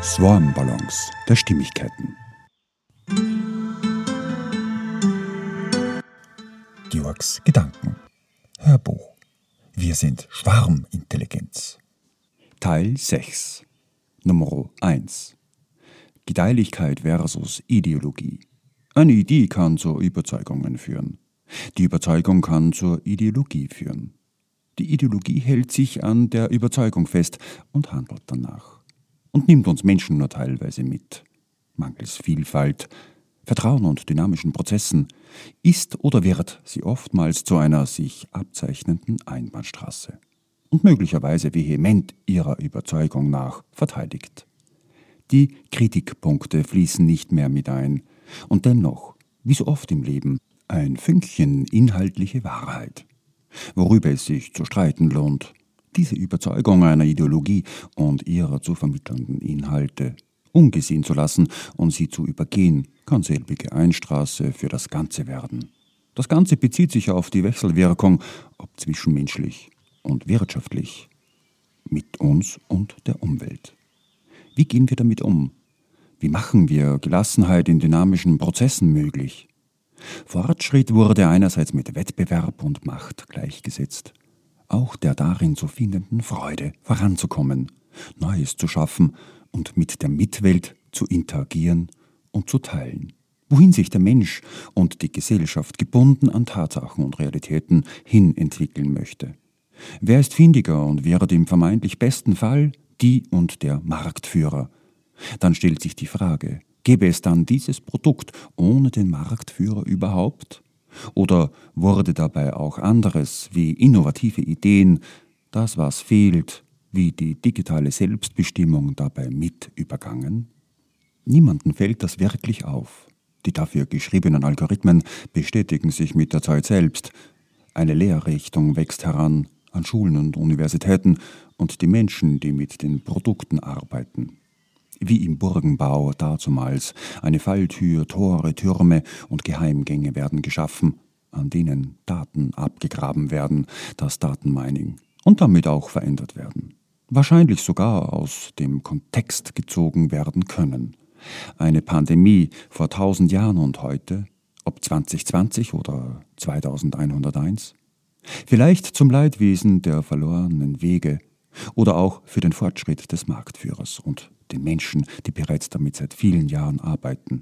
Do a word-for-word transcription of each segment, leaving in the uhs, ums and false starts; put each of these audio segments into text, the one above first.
Swarm-Ballons der Stimmigkeiten. Georgs Gedanken. Hörbuch. Wir sind Schwarmintelligenz. Teil sechs. Nummer eins. Gedeihlichkeit versus Ideologie. Eine Idee kann zu Überzeugungen führen. Die Überzeugung kann zur Ideologie führen. Die Ideologie hält sich an der Überzeugung fest und handelt danach. Und nimmt uns Menschen nur teilweise mit. Mangels Vielfalt, Vertrauen und dynamischen Prozessen ist oder wird sie oftmals zu einer sich abzeichnenden Einbahnstraße und möglicherweise vehement ihrer Überzeugung nach verteidigt. Die Kritikpunkte fließen nicht mehr mit ein und dennoch, wie so oft im Leben, ein Fünkchen inhaltliche Wahrheit, worüber es sich zu streiten lohnt, diese Überzeugung einer Ideologie und ihrer zu vermittelnden Inhalte ungesehen zu lassen und sie zu übergehen, kann selbige Einstraße für das Ganze werden. Das Ganze bezieht sich auf die Wechselwirkung, ob zwischenmenschlich und wirtschaftlich, mit uns und der Umwelt. Wie gehen wir damit um? Wie machen wir Gelassenheit in dynamischen Prozessen möglich? Fortschritt wurde einerseits mit Wettbewerb und Macht gleichgesetzt, auch der darin zu findenden Freude, voranzukommen, Neues zu schaffen und mit der Mitwelt zu interagieren und zu teilen. Wohin sich der Mensch und die Gesellschaft gebunden an Tatsachen und Realitäten hin entwickeln möchte. Wer ist findiger und wird im vermeintlich besten Fall die und der Marktführer? Dann stellt sich die Frage, gäbe es dann dieses Produkt ohne den Marktführer überhaupt? Oder wurde dabei auch anderes wie innovative Ideen, das was fehlt, wie die digitale Selbstbestimmung dabei mit übergangen? Niemandem fällt das wirklich auf. Die dafür geschriebenen Algorithmen bestätigen sich mit der Zeit selbst. Eine Lehrrichtung wächst heran an Schulen und Universitäten und die Menschen, die mit den Produkten arbeiten. Wie im Burgenbau dazumals, eine Falltür, Tore, Türme und Geheimgänge werden geschaffen, an denen Daten abgegraben werden, das Datenmining, und damit auch verändert werden. Wahrscheinlich sogar aus dem Kontext gezogen werden können. Eine Pandemie vor tausend Jahren und heute, ob zwanzig zwanzig oder zweitausendeinhunderteins, vielleicht zum Leidwesen der verlorenen Wege oder auch für den Fortschritt des Marktführers und den Menschen, die bereits damit seit vielen Jahren arbeiten.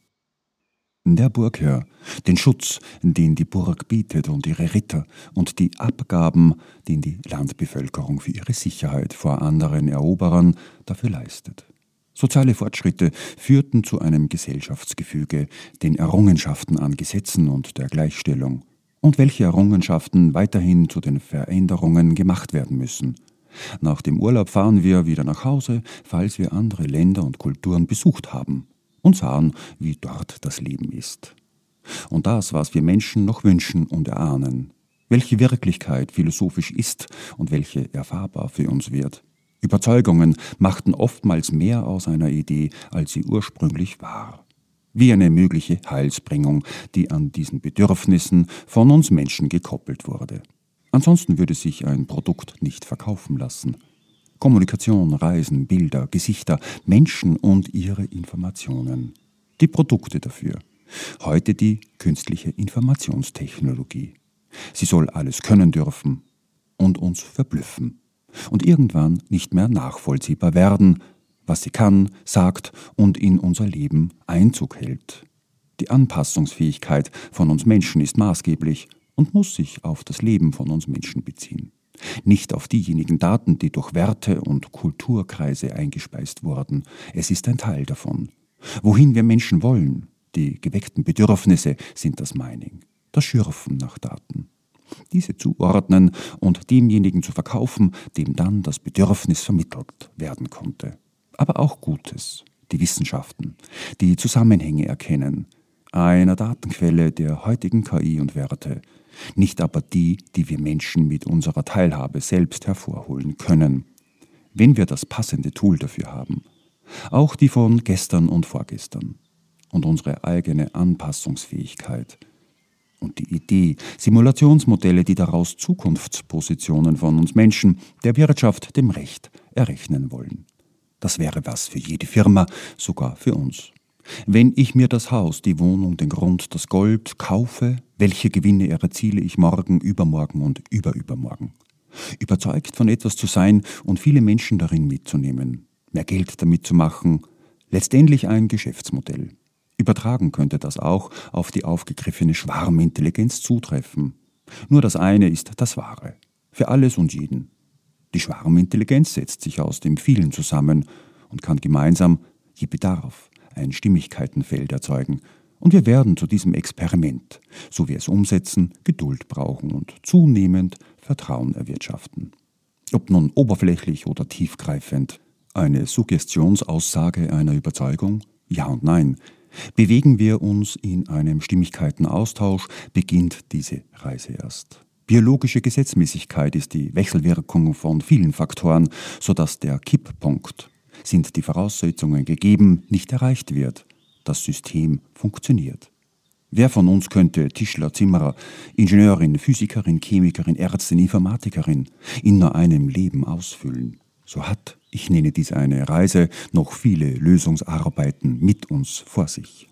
Der Burgherr, den Schutz, den die Burg bietet und ihre Ritter und die Abgaben, den die Landbevölkerung für ihre Sicherheit vor anderen Eroberern dafür leistet. Soziale Fortschritte führten zu einem Gesellschaftsgefüge, den Errungenschaften an Gesetzen und der Gleichstellung, und welche Errungenschaften weiterhin zu den Veränderungen gemacht werden müssen. Nach dem Urlaub fahren wir wieder nach Hause, falls wir andere Länder und Kulturen besucht haben und sahen, wie dort das Leben ist. Und das, was wir Menschen noch wünschen und erahnen, welche Wirklichkeit philosophisch ist und welche erfahrbar für uns wird. Überzeugungen machten oftmals mehr aus einer Idee, als sie ursprünglich war. Wie eine mögliche Heilsbringung, die an diesen Bedürfnissen von uns Menschen gekoppelt wurde. Ansonsten würde sich ein Produkt nicht verkaufen lassen. Kommunikation, Reisen, Bilder, Gesichter, Menschen und ihre Informationen. Die Produkte dafür. Heute die künstliche Informationstechnologie. Sie soll alles können dürfen und uns verblüffen. Und irgendwann nicht mehr nachvollziehbar werden, was sie kann, sagt und in unser Leben Einzug hält. Die Anpassungsfähigkeit von uns Menschen ist maßgeblich und muss sich auf das Leben von uns Menschen beziehen. Nicht auf diejenigen Daten, die durch Werte- und Kulturkreise eingespeist wurden. Es ist ein Teil davon. Wohin wir Menschen wollen, die geweckten Bedürfnisse, sind das Mining, das Schürfen nach Daten. Diese zuordnen und demjenigen zu verkaufen, dem dann das Bedürfnis vermittelt werden konnte. Aber auch Gutes, die Wissenschaften, die Zusammenhänge erkennen, einer Datenquelle der heutigen K I und Werte, nicht aber die, die wir Menschen mit unserer Teilhabe selbst hervorholen können, wenn wir das passende Tool dafür haben. Auch die von gestern und vorgestern und unsere eigene Anpassungsfähigkeit und die Idee, Simulationsmodelle, die daraus Zukunftspositionen von uns Menschen, der Wirtschaft, dem Recht errechnen wollen. Das wäre was für jede Firma, sogar für uns. Wenn ich mir das Haus, die Wohnung, den Grund, das Gold kaufe, welche Gewinne erziele ich morgen, übermorgen und überübermorgen? Überzeugt von etwas zu sein und viele Menschen darin mitzunehmen, mehr Geld damit zu machen, letztendlich ein Geschäftsmodell. Übertragen könnte das auch auf die aufgegriffene Schwarmintelligenz zutreffen. Nur das eine ist das Wahre, für alles und jeden. Die Schwarmintelligenz setzt sich aus dem Vielen zusammen und kann gemeinsam, je Bedarf, ein Stimmigkeitenfeld erzeugen. Und wir werden zu diesem Experiment, so wir es umsetzen, Geduld brauchen und zunehmend Vertrauen erwirtschaften. Ob nun oberflächlich oder tiefgreifend, eine Suggestionsaussage einer Überzeugung? Ja und nein. Bewegen wir uns in einem Stimmigkeitenaustausch, beginnt diese Reise erst. Biologische Gesetzmäßigkeit ist die Wechselwirkung von vielen Faktoren, sodass der Kipppunkt, sind die Voraussetzungen gegeben, nicht erreicht wird. Das System funktioniert. Wer von uns könnte Tischler, Zimmerer, Ingenieurin, Physikerin, Chemikerin, Ärztin, Informatikerin in nur einem Leben ausfüllen? So hat, ich nenne dies eine Reise, noch viele Lösungsarbeiten mit uns vor sich.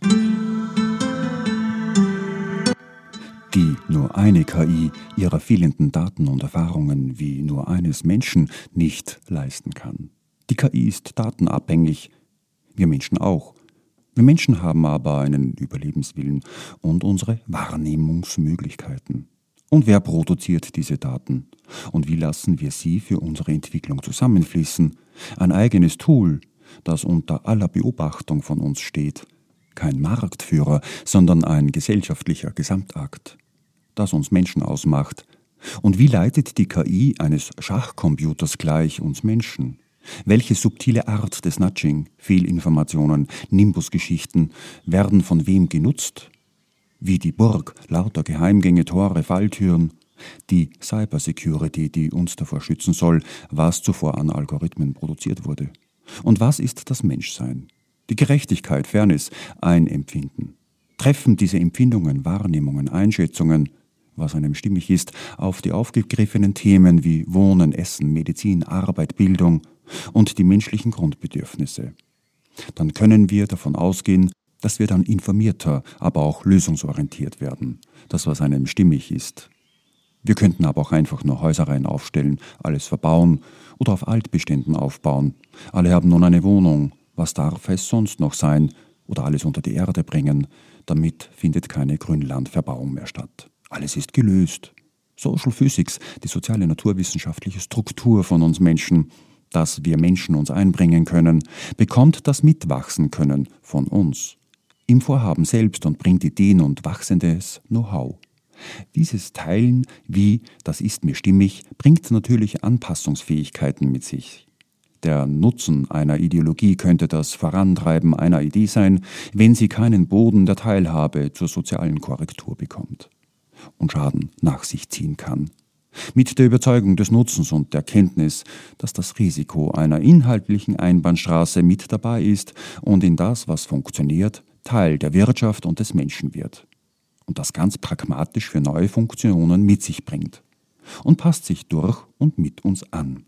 Die nur eine K I ihrer fehlenden Daten und Erfahrungen wie nur eines Menschen nicht leisten kann. Die K I ist datenabhängig, wir Menschen auch. Wir Menschen haben aber einen Überlebenswillen und unsere Wahrnehmungsmöglichkeiten. Und wer produziert diese Daten? Und wie lassen wir sie für unsere Entwicklung zusammenfließen? Ein eigenes Tool, das unter aller Beobachtung von uns steht. Kein Marktführer, sondern ein gesellschaftlicher Gesamtakt, das uns Menschen ausmacht. Und wie leitet die K I eines Schachcomputers gleich uns Menschen? Welche subtile Art des Nudging, Fehlinformationen, Nimbusgeschichten werden von wem genutzt? Wie die Burg, lauter Geheimgänge, Tore, Falltüren, die Cybersecurity, die uns davor schützen soll, was zuvor an Algorithmen produziert wurde. Und was ist das Menschsein? Die Gerechtigkeit, Fairness, ein Empfinden. Treffen diese Empfindungen, Wahrnehmungen, Einschätzungen, was einem stimmig ist, auf die aufgegriffenen Themen wie Wohnen, Essen, Medizin, Arbeit, Bildung und die menschlichen Grundbedürfnisse. Dann können wir davon ausgehen, dass wir dann informierter, aber auch lösungsorientiert werden, das was einem stimmig ist. Wir könnten aber auch einfach nur Häuserreihen aufstellen, alles verbauen oder auf Altbeständen aufbauen. Alle haben nun eine Wohnung, was darf es sonst noch sein? Oder alles unter die Erde bringen, damit findet keine Grünlandverbauung mehr statt. Alles ist gelöst. Social Physics, die soziale naturwissenschaftliche Struktur von uns Menschen, dass wir Menschen uns einbringen können, bekommt das Mitwachsen können von uns im Vorhaben selbst und bringt Ideen und wachsendes Know-how. Dieses Teilen, wie, das ist mir stimmig, bringt natürlich Anpassungsfähigkeiten mit sich. Der Nutzen einer Ideologie könnte das Vorantreiben einer Idee sein, wenn sie keinen Boden der Teilhabe zur sozialen Korrektur bekommt und Schaden nach sich ziehen kann. Mit der Überzeugung des Nutzens und der Kenntnis, dass das Risiko einer inhaltlichen Einbahnstraße mit dabei ist und in das, was funktioniert, Teil der Wirtschaft und des Menschen wird. Und das ganz pragmatisch für neue Funktionen mit sich bringt. Und passt sich durch und mit uns an.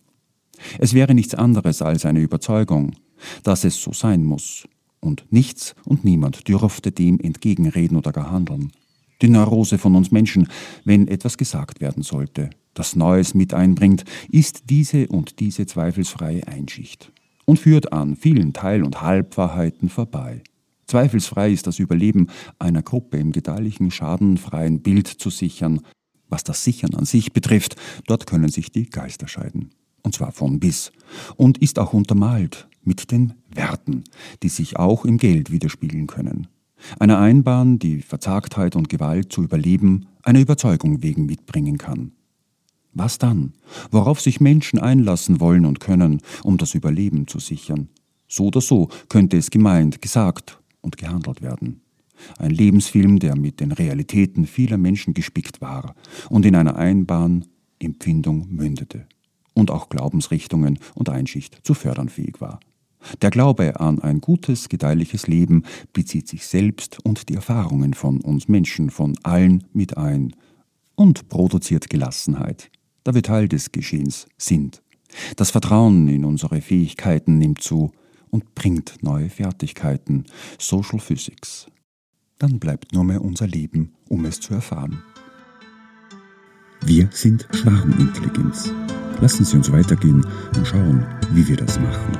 Es wäre nichts anderes als eine Überzeugung, dass es so sein muss. Und nichts und niemand dürfte dem entgegenreden oder gar handeln. Die Neurose von uns Menschen, wenn etwas gesagt werden sollte, das Neues mit einbringt, ist diese und diese zweifelsfreie Einschicht und führt an vielen Teil- und Halbwahrheiten vorbei. Zweifelsfrei ist das Überleben einer Gruppe im gedeihlichen, schadenfreien Bild zu sichern. Was das Sichern an sich betrifft, dort können sich die Geister scheiden. Und zwar von bis. Und ist auch untermalt mit den Werten, die sich auch im Geld widerspiegeln können. Eine Einbahn, die Verzagtheit und Gewalt zu überleben, eine Überzeugung wegen mitbringen kann. Was dann? Worauf sich Menschen einlassen wollen und können, um das Überleben zu sichern. So oder so könnte es gemeint, gesagt und gehandelt werden. Ein Lebensfilm, der mit den Realitäten vieler Menschen gespickt war und in einer Einbahn Empfindung mündete und auch Glaubensrichtungen und Einschicht zu fördern fähig war. Der Glaube an ein gutes, gedeihliches Leben bezieht sich selbst und die Erfahrungen von uns Menschen, von allen mit ein und produziert Gelassenheit, da wir Teil des Geschehens sind. Das Vertrauen in unsere Fähigkeiten nimmt zu und bringt neue Fertigkeiten, Social Physics. Dann bleibt nur mehr unser Leben, um es zu erfahren. Wir sind Schwarmintelligenz. Lassen Sie uns weitergehen und schauen, wie wir das machen.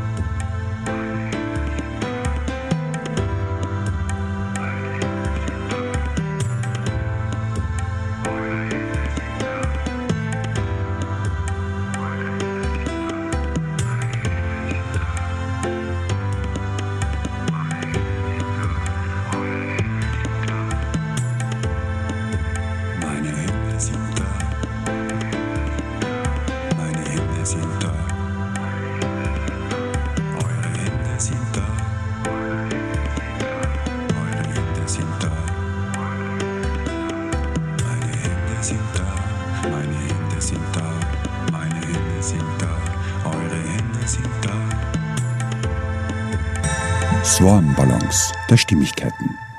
Swarm Balance der Stimmigkeiten.